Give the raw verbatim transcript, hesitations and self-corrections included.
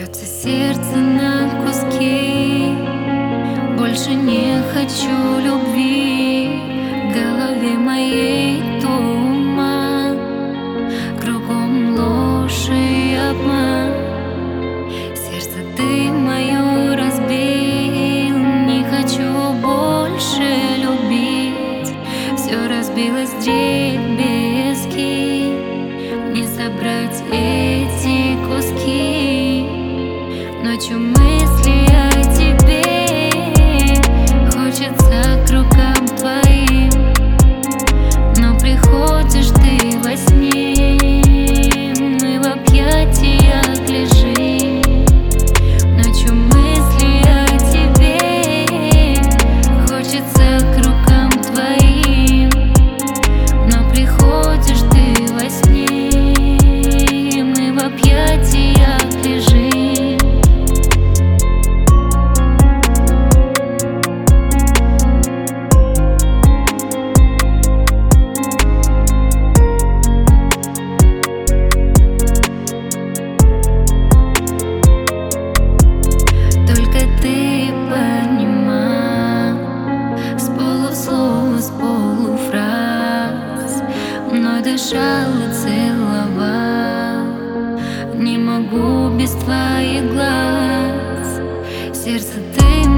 Рвется сердце на куски. Больше не хочу любви. В голове моей туман, кругом ложь и обман. Сердце ты мое разбил. Не хочу больше любить. Все разбилось в дребезги. Не собрать эти куски. Ночью мысли о тебе, хочется к рукам твоим, но приходишь ты во сне, мы в объятиях лежим. Ночью мысли о тебе, хочется к рукам твоим, но приходишь ты во сне, мы в объятиях лежим. Дышал и целовал, не могу без твоих глаз. Сердце ты